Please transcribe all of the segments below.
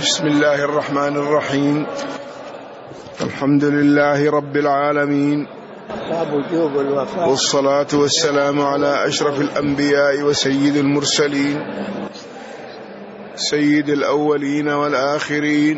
بسم الله الرحمن الرحيم. الحمد لله رب العالمين، والصلاة والسلام على أشرف الأنبياء وسيد المرسلين، سيد الأولين والآخرين،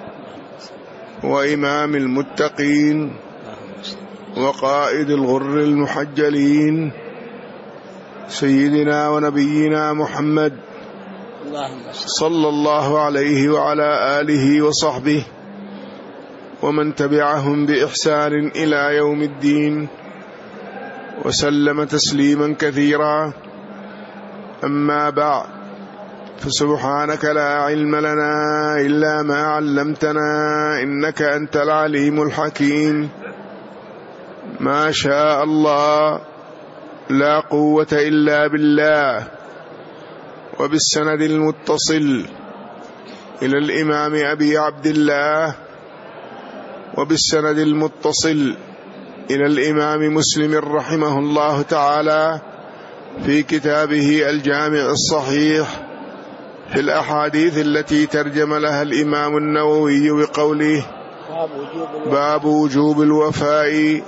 وإمام المتقين، وقائد الغر المحجلين، سيدنا ونبينا محمد صلى الله عليه وعلى آله وصحبه ومن تبعهم بإحسان إلى يوم الدين، وسلم تسليما كثيرا. أما بعد، فسبحانك لا علم لنا إلا ما علمتنا إنك أنت العليم الحكيم. ما شاء الله لا قوة إلا بالله. وبالسند المتصل إلى الإمام أبي عبد الله، وبالسند المتصل إلى الإمام مسلم رحمه الله تعالى في كتابه الجامع الصحيح في الأحاديث التي ترجم لها الإمام النووي بقوله: باب وجوب الوفاء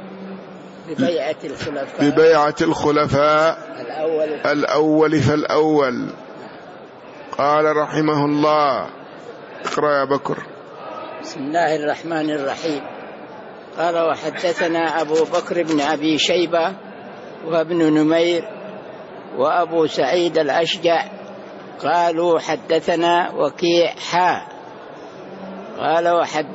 ببيعة الخلفاء الأول فالأول. قال رحمه الله: اقرأ يا بكر. بسم الله الرحمن الرحيم. قال: وحدثنا أبو بكر بن أبي شيبة وابن نمير وأبو سعيد الأشجع قالوا حدثنا وكيع قال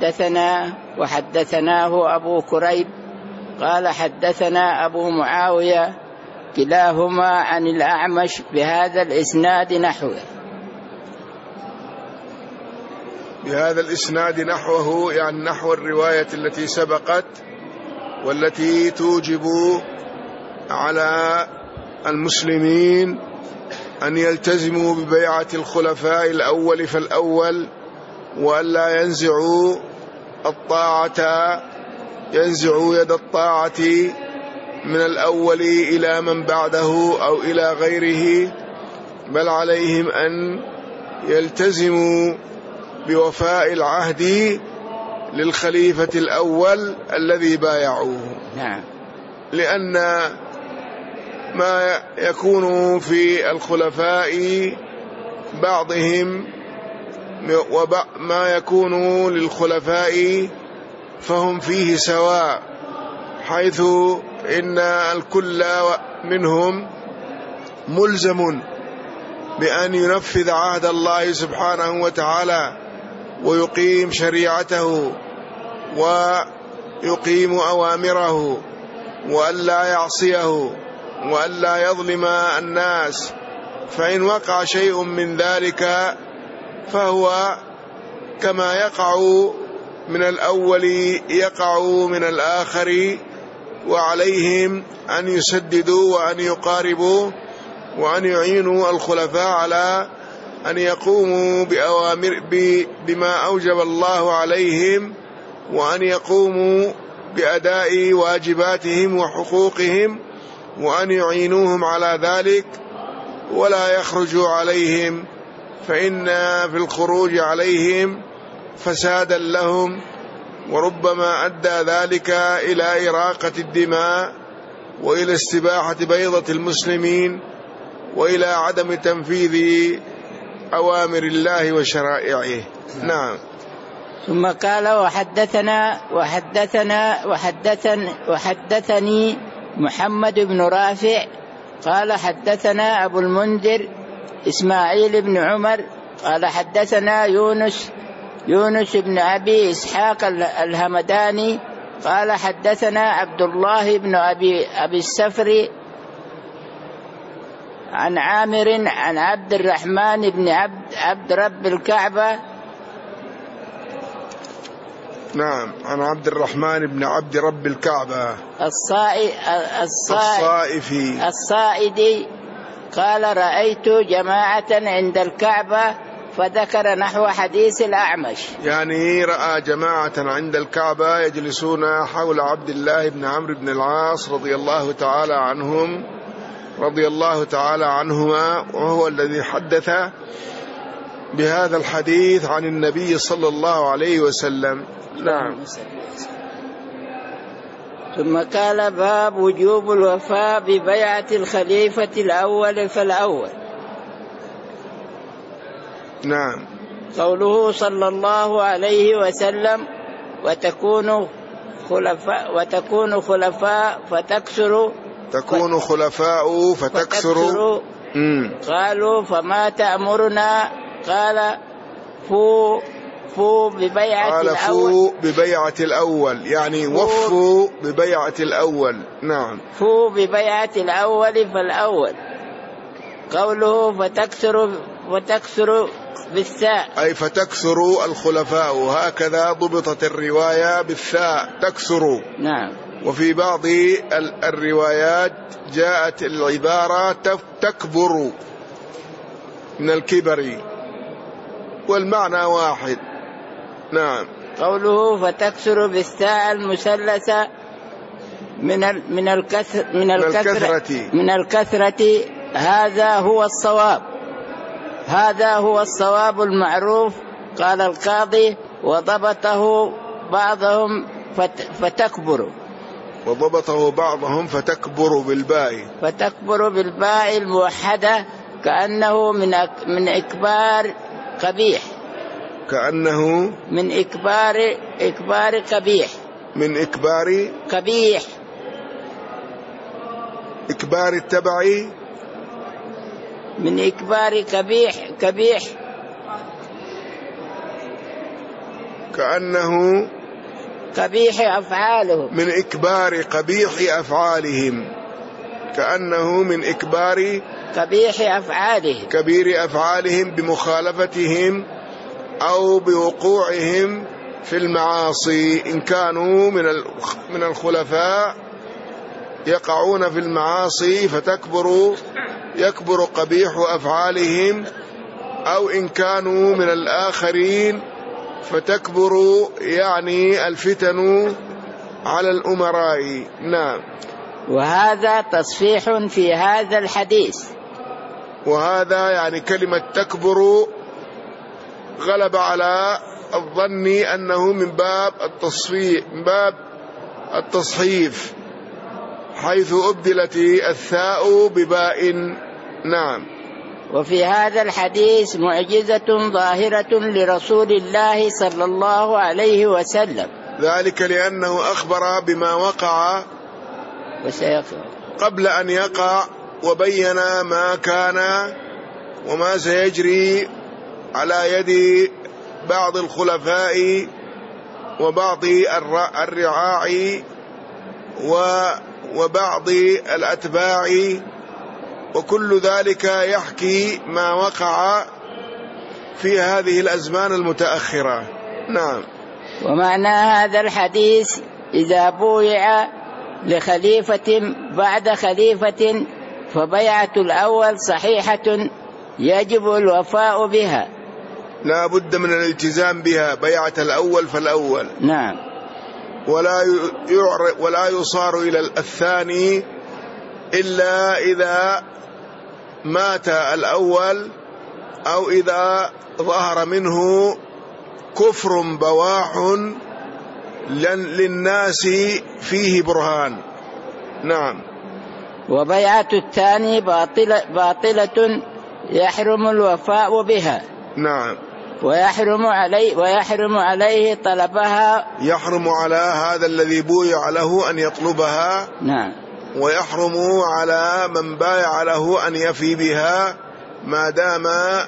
وحدثناه أبو كريب قال حدثنا أبو معاوية كلاهما عن الأعمش بهذا الإسناد نحوه. بهذا الإسناد نحوه، يعني نحو الرواية التي سبقت، والتي توجب على المسلمين أن يلتزموا ببيعة الخلفاء الأول فالأول، وألا ينزعوا يد الطاعة من الأول إلى من بعده أو إلى غيره، بل عليهم أن يلتزموا بوفاء العهد للخليفة الأول الذي بايعوه. لأن ما يكون في الخلفاء بعضهم وما يكون للخلفاء فهم فيه سواء، حيث إن الكل منهم ملزم بأن ينفذ عهد الله سبحانه وتعالى ويقيم شريعته ويقيم أوامره، وألا يعصيه وألا يظلم الناس. فإن وقع شيء من ذلك فهو كما يقع من الأول يقع من الآخر، وعليهم أن يسددوا وأن يقاربوا وأن يعينوا الخلفاء على أن يقوموا بما أوجب الله عليهم، وأن يقوموا بأداء واجباتهم وحقوقهم، وأن يعينوهم على ذلك ولا يخرجوا عليهم، فإن في الخروج عليهم فسادا لهم، وربما أدى ذلك إلى إراقة الدماء وإلى استباحة بيضة المسلمين وإلى عدم تنفيذ أوامر الله وشرائعه. نعم. ثم قال: وحدثني محمد بن رافع قال حدثنا أبو المنذر إسماعيل بن عمر قال حدثنا يونس بن أبي إسحاق الهمداني قال حدثنا عبد الله بن أبي السفر عن عامر عن عبد الرحمن بن عبد رب الكعبة. نعم، عن عبد الرحمن بن عبد رب الكعبة الصائدي قال: رأيت جماعة عند الكعبة، فذكر نحو حديث الأعمش. يعني رأى جماعة عند الكعبة يجلسون حول عبد الله بن عمرو بن العاص رضي الله تعالى عنهما، وهو الذي حدث بهذا الحديث عن النبي صلى الله عليه وسلم. نعم. ثم قال باب وجوب الوفاء ببيعة الخليفة الأول فالأول. نعم. قوله صلى الله عليه وسلم وتكون خلفاء فتكسر. تكون خلفاء فتكسر. قالوا فما تأمرنا؟ قال فو ببيعة قال الأول. فو ببيعة الأول يعني وفوا ببيعة الأول. نعم. فو ببيعة الأول فالأول. قوله فتكسر بالثاء أي فتكسر الخلفاء، هكذا ضبطت الرواية بالثاء تكسر. نعم. وفي بعض الروايات جاءت العبارة تكبر من الكبر، والمعنى واحد. نعم. قوله فتكسر بالثاء المثلثة من الكثرة. هذا هو الصواب المعروف. قال القاضي وضبطه بعضهم فتكبر بالباء. فتكبر بالباء الموحدة كأنه من إكبار قبيح. كأنه من إكبار قبيح. من إكبار قبيح. إكبار التبع. من إكبار قبيح. كأنه قبيح أفعالهم. من إكبار قبيح أفعالهم. كأنه من إكبار كبير أفعالهم بمخالفتهم أو بوقوعهم في المعاصي. إن كانوا من الخلفاء يقعون في المعاصي يكبر قبيح أفعالهم، أو إن كانوا من الآخرين فتكبر يعني الفتن على الأمراء. نعم. وهذا تصحيح في هذا الحديث. وهذا يعني كلمة تكبر غلب على الظن أنه من باب التصحيف حيث أبدلت الثاء بباء. نعم. وفي هذا الحديث معجزة ظاهرة لرسول الله صلى الله عليه وسلم، ذلك لأنه أخبر بما وقع قبل أن يقع، وبين ما كان وما سيجري على يد بعض الخلفاء وبعض الرعاع وبعض الأتباع، وكل ذلك يحكي ما وقع في هذه الأزمان المتأخرة. نعم. ومعنى هذا الحديث إذا بويع لخليفة بعد خليفة فبيعة الأول صحيحة يجب الوفاء بها، لا بد من الالتزام بها، بيعة الأول فالأول. نعم. ولا يصار إلى الثاني إلا إذا مات الأول أو إذا ظهر منه كفر بواح للناس فيه برهان. نعم. وبيعة الثاني باطلة يحرم الوفاء بها. نعم. ويحرم عليه طلبها، يحرم على هذا الذي بويع له أن يطلبها. نعم. ويحرم على من بايع له أن يفي بها ما دام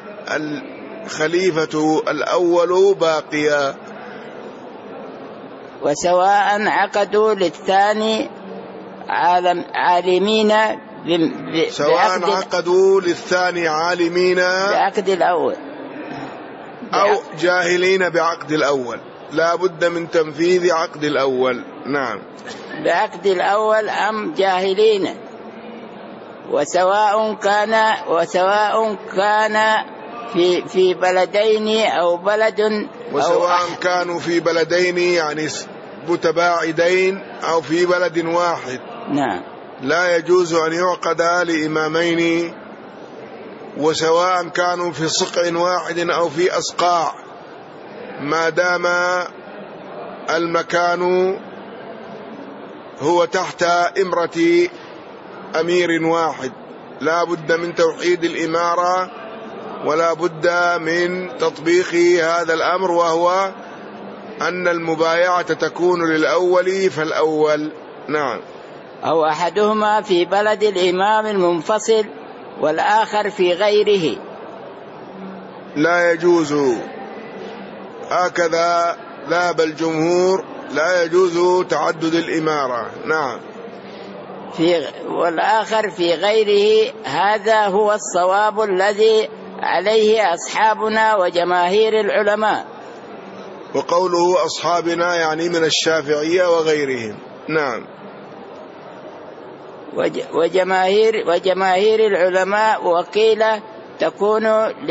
الخليفة الأول باقيا. وسواء عقدوا للثاني عالمين سواء عقدوا للثاني عالمين بعقد الأول أو جاهلين بعقد الأول، لا بد من تنفيذ عقد الأول. نعم. بعقد الأول أم جاهلين، وسواء كان في بلدين أو بلد، وسواء كانوا في بلدين يعني متباعدين أو في بلد واحد. نعم. لا يجوز أن يعقد لإمامين وسواء كانوا في صقع واحد أو في أصقاع، ما دام المكان هو تحت إمرة أمير واحد، لا بد من توحيد الإمارة ولا بد من تطبيق هذا الأمر، وهو أن المبايعة تكون للأول فالأول. نعم. أو أحدهما في بلد الإمام المنفصل والآخر في غيره. لا يجوز، هكذا ذهب الجمهور، لا يجوز تعدد الإمارة. نعم. والآخر في غيره، هذا هو الصواب الذي عليه أصحابنا وجماهير العلماء. وقوله أصحابنا يعني من الشافعية وغيرهم. نعم. وجماهير العلماء. وقيل تكون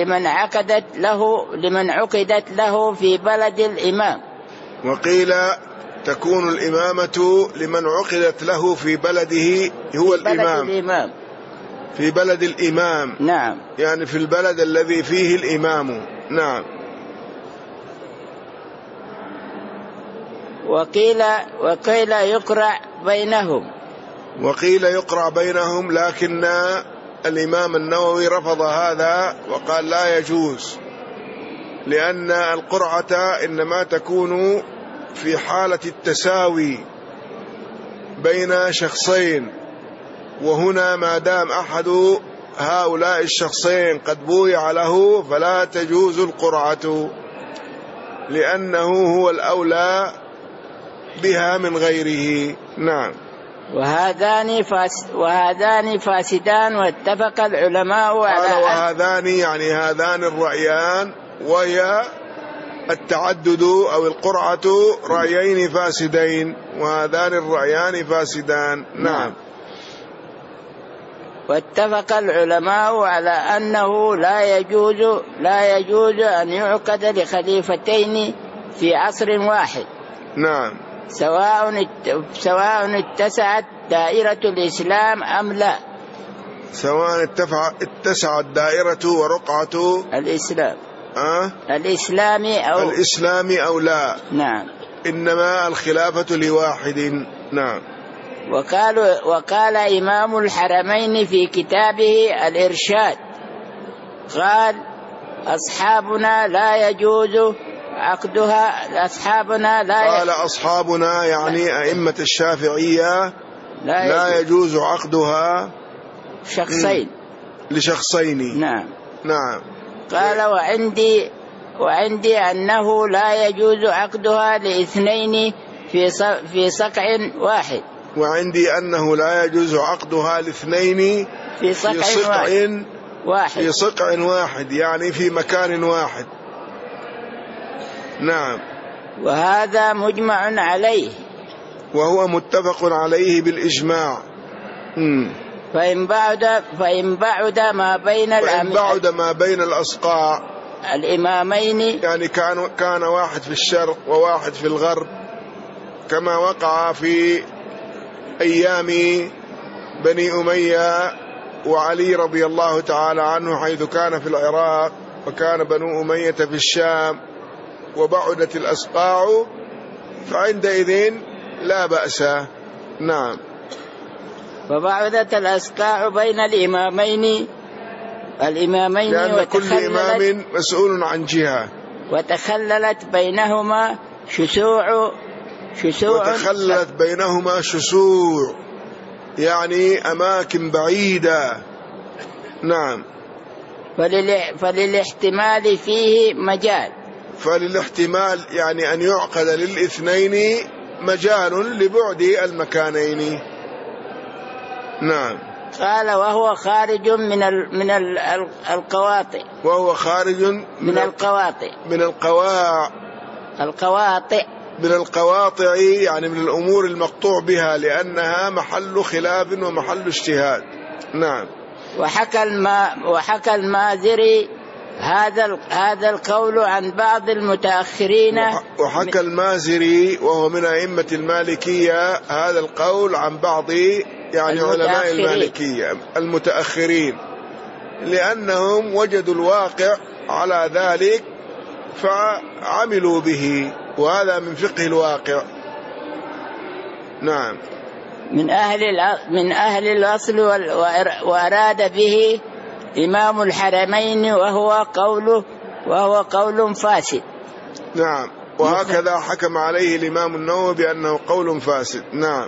لمن عقدت له في بلد الإمام. وقيل تكون الإمامة لمن عقدت له في بلده، هو الإمام، في بلد الإمام. نعم. يعني في البلد الذي فيه الإمام. نعم. وقيل يقرع بينهم. وقيل يقرع بينهم، لكن الإمام النووي رفض هذا وقال لا يجوز، لأن القرعة إنما تكون في حالة التساوي بين شخصين، وهنا ما دام أحد هؤلاء الشخصين قد بويع له فلا تجوز القرعة، لأنه هو الأولى بها من غيره. نعم. وهذان فاسدان، واتفق العلماء على وهذان يعني هذان الرأيان، وهي التعدد أو القرعة رأيين فاسدين، وهذان الرأيان فاسدان. نعم. واتفق العلماء على أنه لا يجوز أن يعقد لخليفتين في عصر واحد. نعم. سواء اتسعت دائرة الإسلام أم لا. سواء اتسعت دائرة ورقعة الإسلام الإسلام أو لا. نعم. إنما الخلافة لواحد. نعم. وقال إمام الحرمين في كتابه الإرشاد، قال أصحابنا لا يجوز عقدها. قال أصحابنا يعني أئمة الشافعية لا يجوز عقدها لشخصين. نعم. نعم. قال وعندي أنه لا يجوز عقدها لاثنين في صقع واحد. وعندي أنه لا يجوز عقدها لاثنين في صقع واحد، يعني في مكان واحد. نعم. وهذا مجمع عليه، وهو متفق عليه بالإجماع. فإن بعد ما بين الأصقاع الإمامين، يعني كان واحد في الشرق وواحد في الغرب، كما وقع في أيام بني أمية وعلي رضي الله تعالى عنه، حيث كان في العراق وكان بنو أمية في الشام، وبعدت الأصقاع، فعندئذ لا بأس. نعم. وبعدت الأصقاع بين الإمامين لأن كل إمام مسؤول عن جهة، وتخللت بينهما شسوع، يعني أماكن بعيدة. نعم. فللاحتمال فيه مجال. فللاحتمال يعني أن يعقد للاثنين مجال لبعد المكانين. نعم. قال وهو خارج من القواطع. وهو خارج من القواطع. من القواطع يعني من الأمور المقطوع بها، لأنها محل خلاف ومحل اجتهاد. نعم. وحكى المازري هذا القول عن بعض المتأخرين. وحكى المازري وهو من أئمة المالكية هذا القول عن بعض يعني علماء المالكية المتأخرين. لأنهم وجدوا الواقع على ذلك فعملوا به، وهذا من فقه الواقع. نعم. من أهل الأصل وأراد به إمام الحرمين وهو قول فاسد. نعم، وهكذا حكم عليه الإمام النووي بأنه قول فاسد. نعم.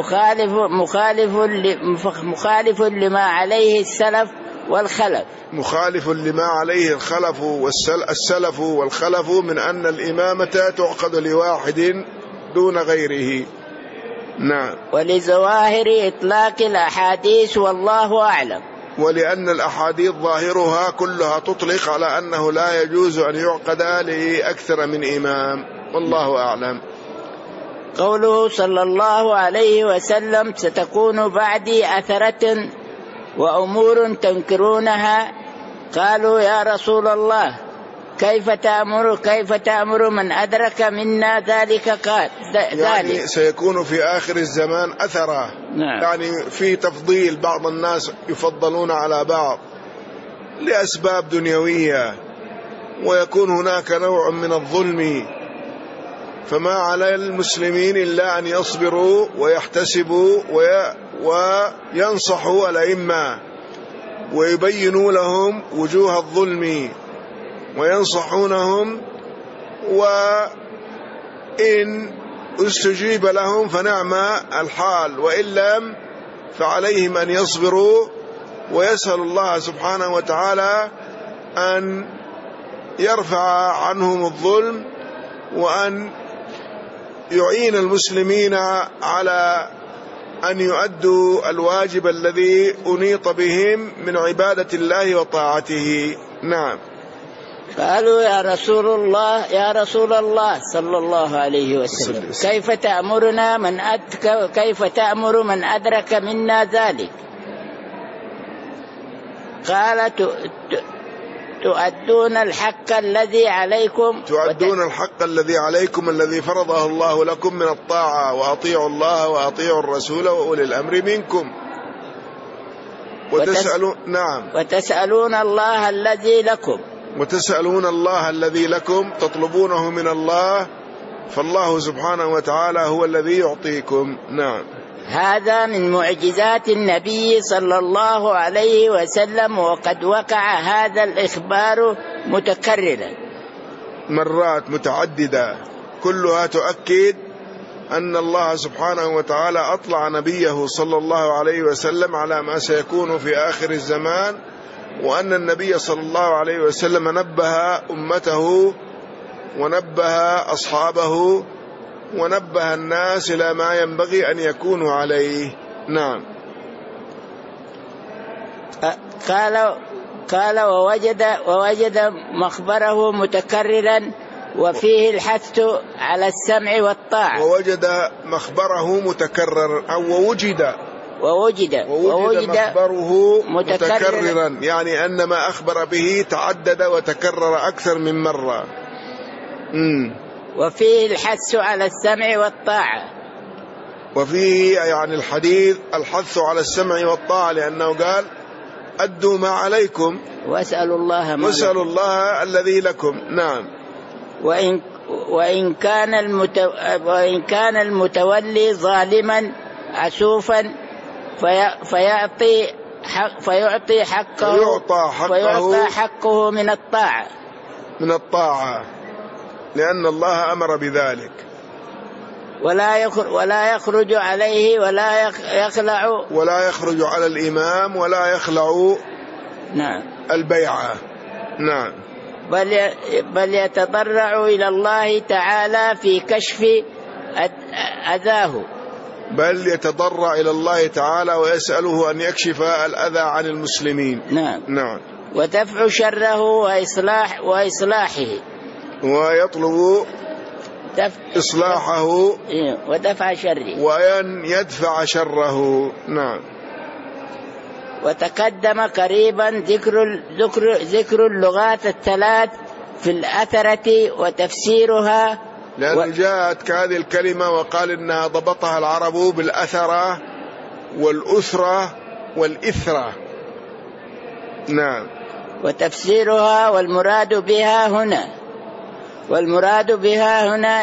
مخالف لما عليه السلف والخلف. مخالف لما عليه السلف والخلف من أن الإمامة تعقد لواحد دون غيره. نعم. ولظواهر إطلاق الأحاديث والله أعلم. ولأن الأحاديث ظاهرها كلها تطلق على أنه لا يجوز أن يعقد لأكثر من إمام، والله أعلم. قوله صلى الله عليه وسلم: ستكون بعدي أثرة وأمور تنكرونها. قالوا: يا رسول الله، كيف تأمر من أدرك منا ذلك؟ قال: يعني سيكون في آخر الزمان أثرة. نعم. يعني في تفضيل، بعض الناس يفضلون على بعض لأسباب دنيوية، ويكون هناك نوع من الظلم، فما على المسلمين إلا أن يصبروا ويحتسبوا وينصحوا الأئمة ويبينوا لهم وجوه الظلم وينصحونهم، وإن استجيب لهم فنعم الحال، وإن لم فعليهم أن يصبروا ويسأل الله سبحانه وتعالى أن يرفع عنهم الظلم، وأن يعين المسلمين على أن يؤدوا الواجب الذي أنيط بهم من عبادة الله وطاعته. نعم. قالوا: يا رسول الله صلى الله عليه وسلم، كيف تأمر من أدرك منا ذلك؟ قال: تؤدون الحق الذي عليكم الذي فرضه الله لكم من الطاعة، وأطيعوا الله وأطيعوا الرسول وأولي الأمر منكم، وتسألون الله الذي لكم، تطلبونه من الله، فالله سبحانه وتعالى هو الذي يعطيكم. نعم. هذا من معجزات النبي صلى الله عليه وسلم، وقد وقع هذا الإخبار متكررا مرات متعددة، كلها تؤكد أن الله سبحانه وتعالى أطلع نبيه صلى الله عليه وسلم على ما سيكون في آخر الزمان، وأن النبي صلى الله عليه وسلم نبه أمته ونبه أصحابه ونبه الناس إلى ما ينبغي أن يكونوا عليه. نعم. قال ووجد مخبره متكررا وفيه الحث على السمع والطاعة. ووجد مخبره متكررا، أو ووجد مخبره متكررا، يعني أن ما أخبر به تعدد وتكرر أكثر من مرة. وفيه الحث على السمع والطاعة، وفيه يعني الحديث الحث على السمع والطاعة، لأنه قال: أدوا ما عليكم واسألوا الله الذي لكم. نعم. وإن كان المتولي ظالما عسوفا فيعطى حقه من الطاعة، لأن الله أمر بذلك. ولا يخرج عليه ولا يخرج على الإمام ولا يخلع البيعة. نعم. بل يتضرع إلى الله تعالى في كشف أذاه. بل يتضرع إلى الله تعالى ويسأله أن يكشف الأذى عن المسلمين. نعم. ودفع شره وإصلاحه، ويطلب إصلاحه ودفع شره، وأن يدفع شره. نعم. وتقدم قريبا ذكر اللغات الثلاث في الأثرة وتفسيرها، لأن جاءت هذه الكلمة وقال إنها ضبطها العرب بالأثرة والأثرة والإثرة، نعم. وتفسيرها والمراد بها هنا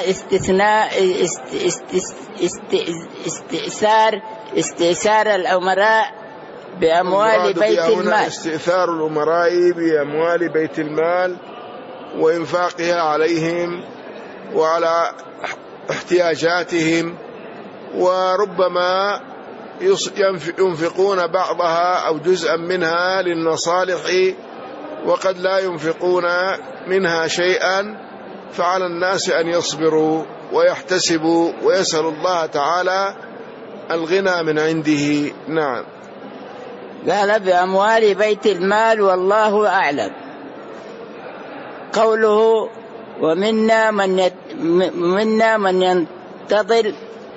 استئثار الأمراء بأموال بيت المال. استئثار الأمراء بأموال بيت المال وإنفاقها عليهم وعلى احتياجاتهم، وربما ينفقون بعضها أو جزءا منها للمصالح وقد لا ينفقون منها شيئا، فعلى الناس أن يصبروا ويحتسبوا ويسألوا الله تعالى الغنى من عنده. نعم. قال بأموال بيت المال والله أعلم. قوله ومنا من ينتظل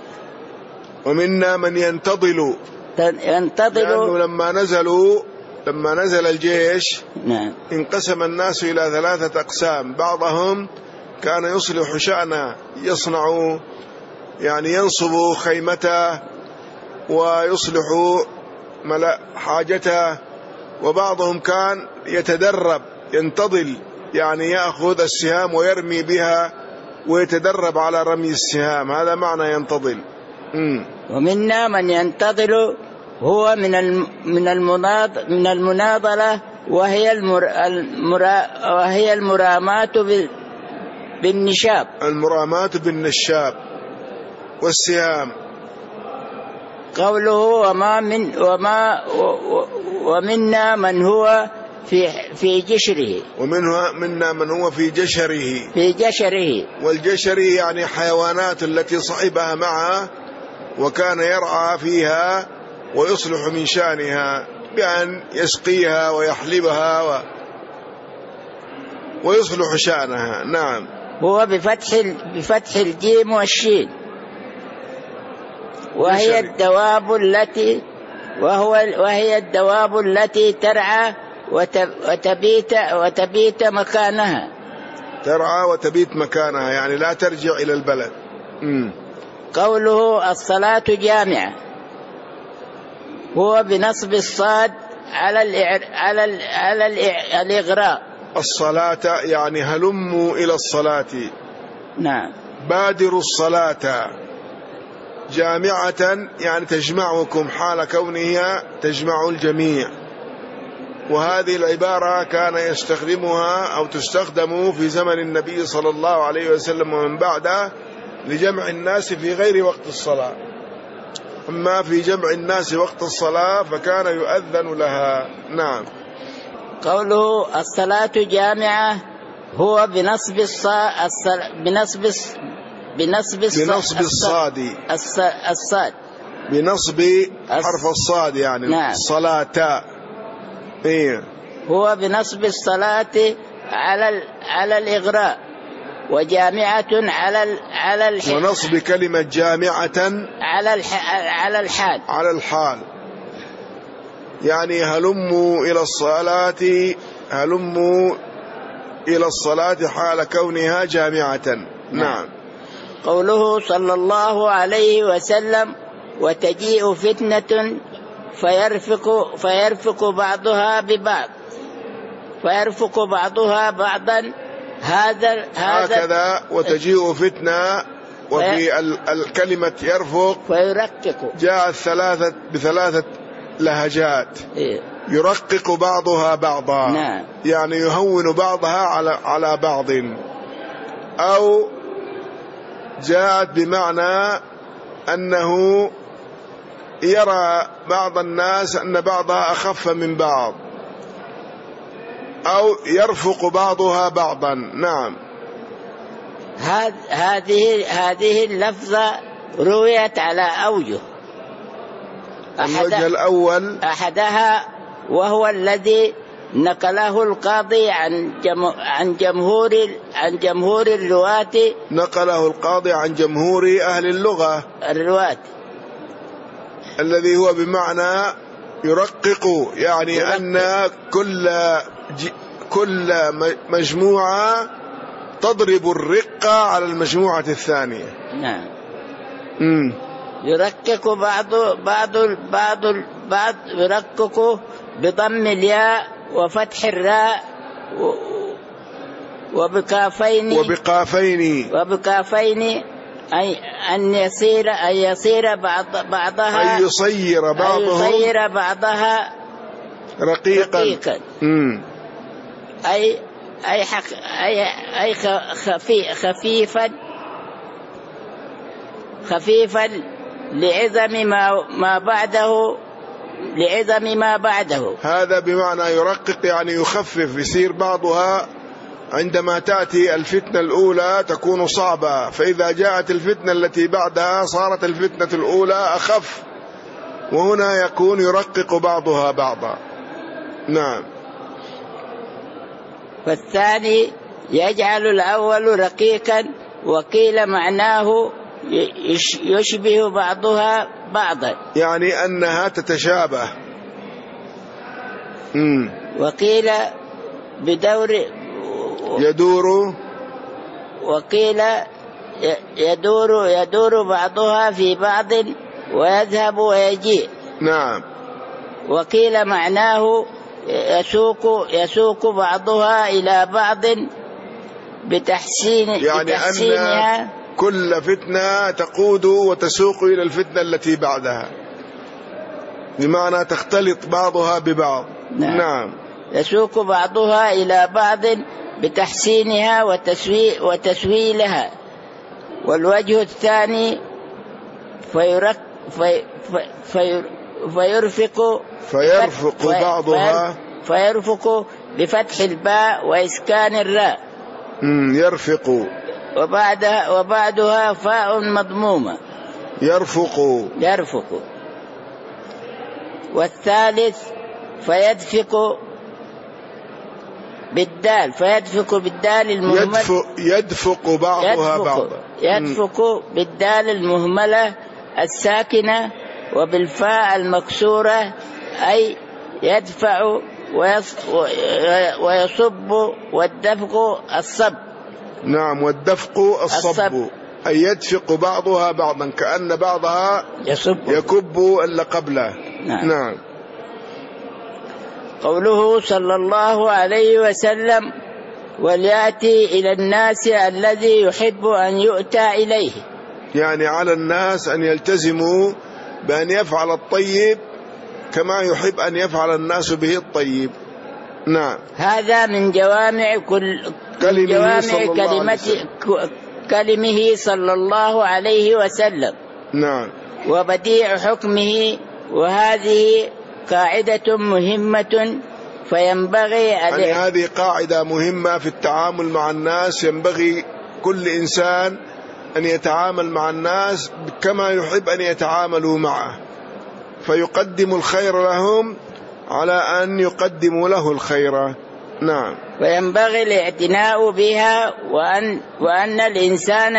لأنه لما نزل الجيش نعم. انقسم الناس إلى 3 أقسام. بعضهم كان يصلح شأنه، يصنع يعني ينصب خيمته ويصلح حاجته، وبعضهم كان يتدرب ينتظل، يعني يأخذ السهام ويرمي بها ويتدرب على رمي السهام، هذا معنى ينتظل. ومنا من ينتظل هو من المناضلة، وهي المرامات بالنشاب. المرامات بالنشاب والسهام. قوله ومنا من هو في جشره. منا من هو في جشره. والجشر يعني حيوانات التي صحبها معه وكان يرعى فيها ويصلح من شأنها بأن يسقيها ويحلبها ويصلح شأنها. نعم. هو بفتح الجيم والشين، وهي الدواب التي ترعى وتبيت مكانها. ترعى وتبيت مكانها يعني لا ترجع إلى البلد. قوله الصلاة جامعة هو بنصب الصاد على الإغراء. الصلاة يعني هلموا إلى الصلاة. نعم. بادروا الصلاة. جامعة يعني تجمعكم، حال كونها تجمع الجميع. وهذه العبارة كان يستخدمها أو تستخدم في زمن النبي صلى الله عليه وسلم ومن بعده لجمع الناس في غير وقت الصلاة. أما في جمع الناس وقت الصلاة فكان يؤذن لها. نعم. قوله الصلاة جامعة هو بنصب الصاد بنصب حرف الصاد يعني. نعم. صلاة. إيه. هو بنصب الصلاة على الإغراء، وجامعة على الحال. ونصب كلمة جامعة على الحال يعني هلموا إلى الصلاة حال كونها جامعة. نعم. قوله صلى الله عليه وسلم وتجيء فتنة فيرفق بعضها بعضا. هكذا وتجيء فتنة. وفي الكلمة يرفق فيرقق جاءت بثلاثة لهجات. يرقق بعضها بعضا. نعم. يعني يهون بعضها على بعض، أو جاءت بمعنى أنه يرى بعض الناس أن بعضها أخف من بعض، أو يرفق بعضها بعضا. نعم. هذه اللفظة رويت على أوجه. الوجه الأول أحدها وهو الذي نقله القاضي عن جمهور الرواة. نقله القاضي عن جمهور أهل اللغة الرواة، الذي هو بمعنى يرقق، يعني أن كل مجموعة تضرب الرقة على المجموعة الثانية. نعم. يرقق بعض يرقق بضم الياء وفتح الراء وبقافين أي أن يصير بعضها أن يصير بعضها رقيقا. أي خفيفا لعظم ما بعده. هذا بمعنى يرقق، يعني يخفف، يصير بعضها عندما تأتي الفتنة الأولى تكون صعبة، فإذا جاءت الفتنة التي بعدها صارت الفتنة الأولى أخف، وهنا يكون يرقق بعضها بعضا. نعم. والثاني يجعل الأول رقيقا، وقيل معناه يشبه بعضها بعضا، يعني أنها تتشابه. وقيل بدور يدور، وقيل يدور بعضها في بعض ويذهب ويجيء. نعم. وقيل معناه يسوق بعضها إلى بعض يعني بتحسينها، أن كل فتنة تقود وتسوق إلى الفتنة التي بعدها، بمعنى تختلط بعضها ببعض. نعم. يسوق بعضها إلى بعض بتحسينها وتسويلها. والوجه الثاني فيرفق بفتح الباء وإسكان الراء. يرفق، وبعدها فاء مضمومة. يرفق. والثالث فيدفق بالدال المهملة. يدفق بعضها بعضا. يدفق بالدال المهملة الساكنة وبالفاء المكسورة، أي يدفع ويصب، والدفق الصب. نعم. والدفق الصب، أي يدفق بعضها بعضا، كأن بعضها يكب اللي قبله. نعم. قوله صلى الله عليه وسلم: وليأتي إلى الناس الذي يحب أن يؤتى إليه، يعني على الناس أن يلتزموا بأن يفعل الطيب كما يحب أن يفعل الناس به الطيب. نعم. هذا من جوامع كلمه صلى الله عليه وسلم. نعم. وبديع حكمه. وهذه قاعدة مهمة فينبغي يعني هذه قاعدة مهمة في التعامل مع الناس، ينبغي كل إنسان أن يتعامل مع الناس كما يحب أن يتعاملوا معه، فيقدم الخير لهم على أن يقدموا له الخير. نعم. وينبغي الاعتناء بها، وأن الإنسان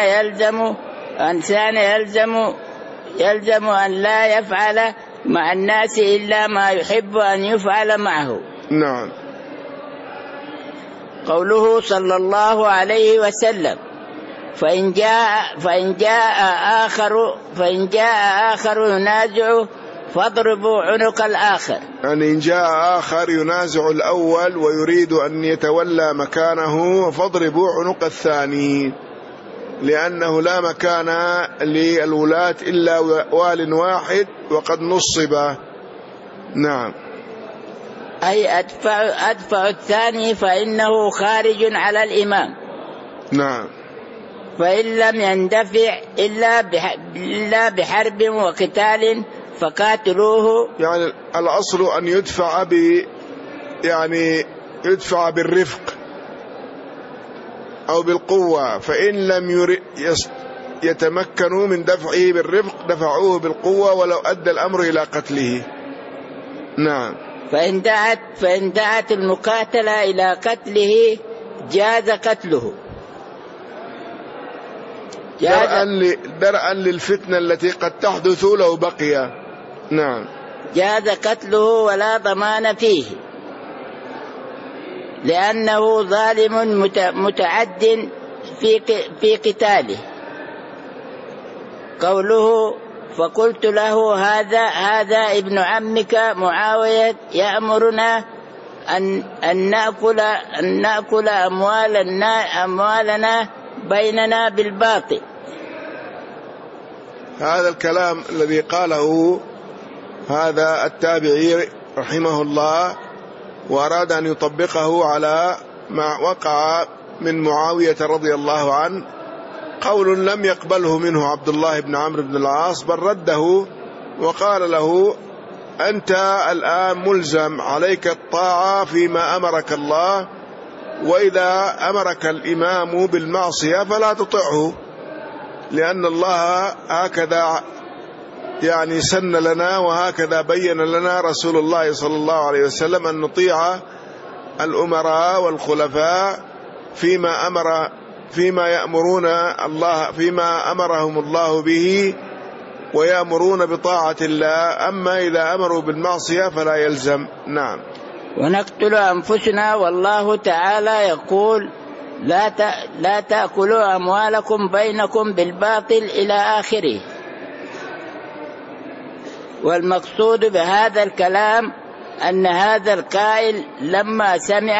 يلزم أن لا يفعل مع الناس إلا ما يحب أن يفعل معه. نعم. قوله صلى الله عليه وسلم: فإن جاء آخر ينازعه فاضربوا عنق الآخر. يعني إن جاء آخر ينازع الأول ويريد أن يتولى مكانه فاضربوا عنق الثاني، لأنه لا مكان للولاة إلا وال واحد وقد نصب. نعم. أي أدفع الثاني فإنه خارج على الإمام. نعم. فإن لم يندفع إلا بحرب وقتال فقاتلوه. يعني الأصل أن يدفع يدفع بالرفق أو بالقوة، فإن لم يتمكنوا من دفعه بالرفق دفعوه بالقوة ولو أدى الأمر إلى قتله. نعم. فإن دعت المقاتلة إلى قتله جاز قتله درءا للفتنة التي قد تحدث لو بقي. نعم. جاز قتله ولا ضمان فيه، لأنه ظالم متعد في قتاله. قوله: فقلت له هذا ابن عمك معاوية يأمرنا أن نأكل أموالنا بيننا بالباطل. هذا الكلام الذي قاله هذا التابعي رحمه الله وأراد أن يطبقه على ما وقع من معاوية رضي الله عنه، قول لم يقبله منه عبد الله بن عمرو بن العاص، بل رده وقال له: أنت الآن ملزم، عليك الطاعة فيما أمرك الله، وإذا أمرك الإمام بالمعصية فلا تطعه، لأن الله هكذا يعني سن لنا وهكذا بين لنا رسول الله صلى الله عليه وسلم أن نطيع الأمراء والخلفاء فيما يأمرون الله، فيما أمرهم الله به ويأمرون بطاعة الله، أما إذا أمروا بالمعصية فلا يلزم. نعم. ونقتل أنفسنا والله تعالى يقول: لا تأكلوا أموالكم بينكم بالباطل إلى آخره. والمقصود بهذا الكلام أن هذا القائل لما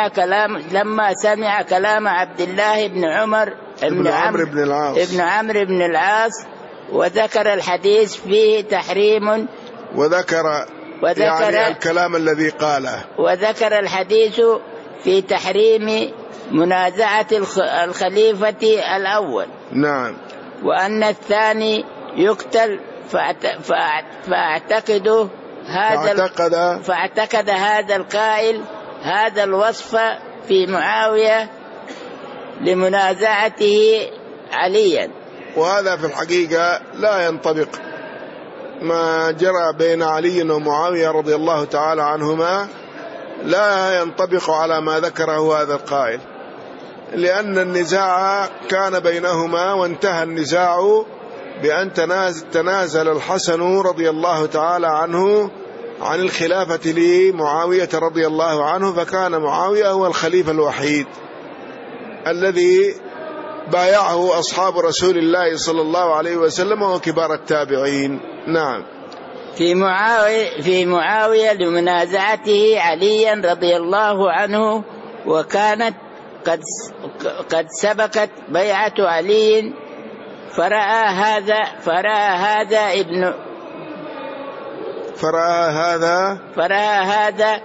سمع كلام عبد الله بن عمر بن عمرو بن العاص وذكر الحديث فيه تحريم، وذكر يعني الكلام الذي قاله، وذكر الحديث في تحريم منازعة الخليفة الأول. نعم. وأن الثاني يقتل، فاعتقد هذا القائل هذا الوصف في معاوية لمنازعته عليا. وهذا في الحقيقة لا ينطبق، ما جرى بين علي ومعاوية رضي الله تعالى عنهما لا ينطبق على ما ذكره هذا القائل، لأن النزاع كان بينهما وانتهى النزاع بأن تنازل الحسن رضي الله تعالى عنه عن الخلافة لمعاوية رضي الله عنه، فكان معاوية هو الخليفة الوحيد الذي بايعه أصحاب رسول الله صلى الله عليه وسلم وكبار التابعين. نعم. في معاوية لمنازعته عليا رضي الله عنه، وكانت قد سبقت بيعة علي، فرأى هذا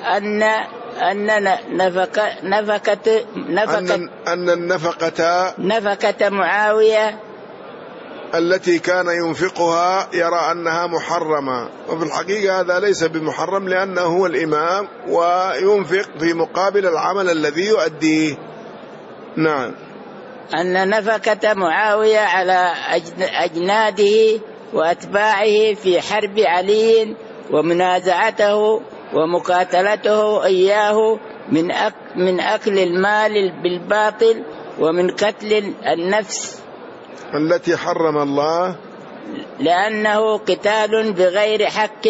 أن نفقة معاوية التي كان ينفقها يرى أنها محرمة، وفي الحقيقة هذا ليس بمحرم، لأنه هو الإمام وينفق في مقابل العمل الذي يؤديه. نعم. أن نفقة معاوية على أجناده وأتباعه في حرب علي ومنازعته ومقاتلته إياه من أكل المال بالباطل ومن قتل النفس التي حرم الله، لأنه قتال بغير حق،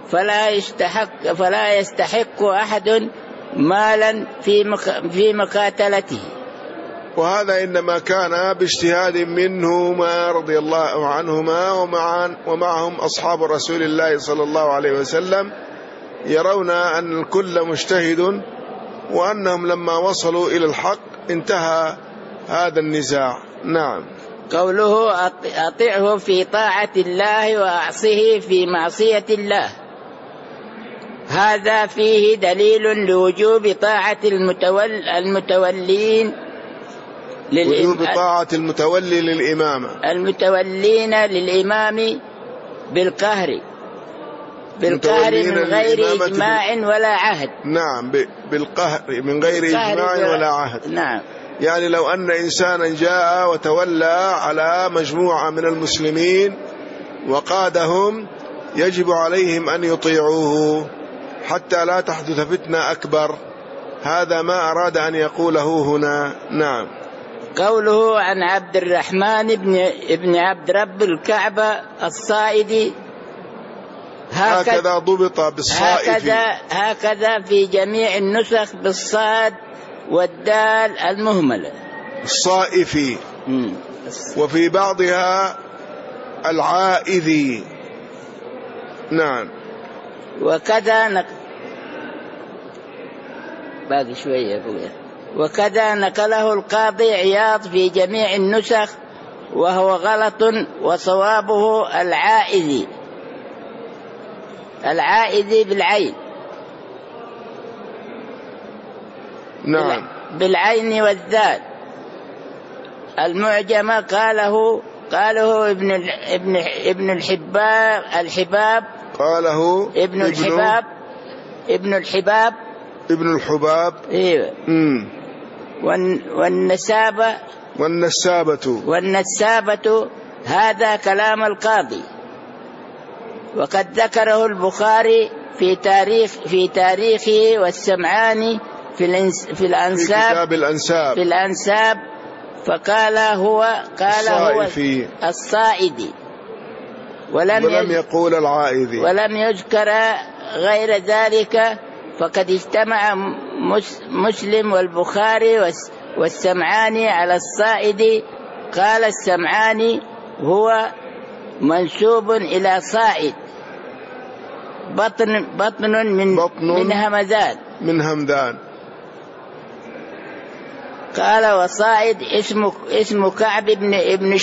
فلا يستحق أحد مالا في مقاتلته. وهذا إنما كان باجتهاد منهما رضي الله عنهما، ومعهم أصحاب رسول الله صلى الله عليه وسلم يرون أن الكل مجتهد، وأنهم لما وصلوا إلى الحق انتهى هذا النزاع. نعم. قوله أطعه في طاعة الله وأعصه في معصية الله، هذا فيه دليل لوجوب طاعة المتولين وجوب طاعة المتولي للإمامة، المتولين للإمام بالقهر من غير إجماع ولا عهد. نعم، بالقهر من غير إجماع ولا عهد. نعم. يعني لو أن إنسانا جاء وتولى على مجموعة من المسلمين وقادهم، يجب عليهم أن يطيعوه حتى لا تحدث فتنة أكبر. هذا ما أراد أن يقوله هنا. نعم. قوله عن عبد الرحمن ابن عبد رب الكعبة الصائدي، هكذا ضبط بالصائف، هكذا في جميع النسخ بالصاد والدال المهملة الصائفي، وفي بعضها العائذي. نعم. باقي شوية فوق. وكذا نقله القاضي عياض في جميع النسخ وهو غلط، وصوابه العائذي بالعين. نعم. بالعين والذال. المعجمة قاله ابن الحباب قاله ابن الحباب ايوه. والنسابة هذا كلام القاضي، وقد ذكره البخاري في تاريخه، والسمعاني في الأنساب فقال هو الصائدي، ولم يقول العائذي، ولم يذكر غير ذلك. فقد اجتمع مسلم والبخاري والسمعاني على الصائدي. قال السمعاني هو منسوب إلى صائد، بطن من همدان. قال وصائد اسم كعب ابن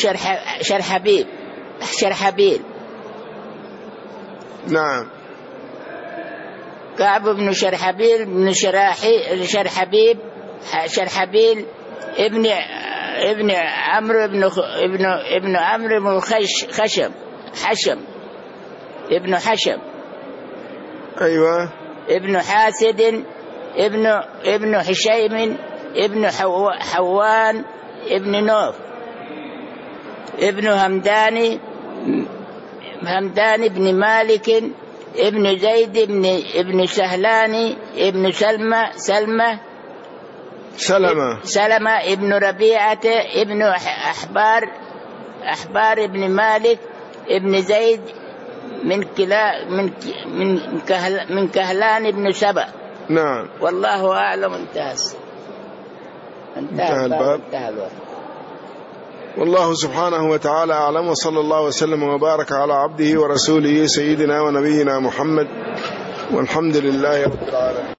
شرحبيل. نعم. كعب بن شرحبيل بن شرحبيل ابن عمرو ابن عمرو بن حشم. أيوة. ابن حاسد ابن حشيم ابن حوان ابن نوف ابن همدان بن مالك ابن زيد ابن سهلان ابن سلمة ابن ربيعة ابن أحبار ابن مالك ابن زيد من كهلان ابن سبأ. نعم. والله أعلم. انتهى الباب. والله سبحانه وتعالى أعلم، وصلى الله وسلم وبارك على عبده ورسوله سيدنا ونبينا محمد، والحمد لله رب العالمين.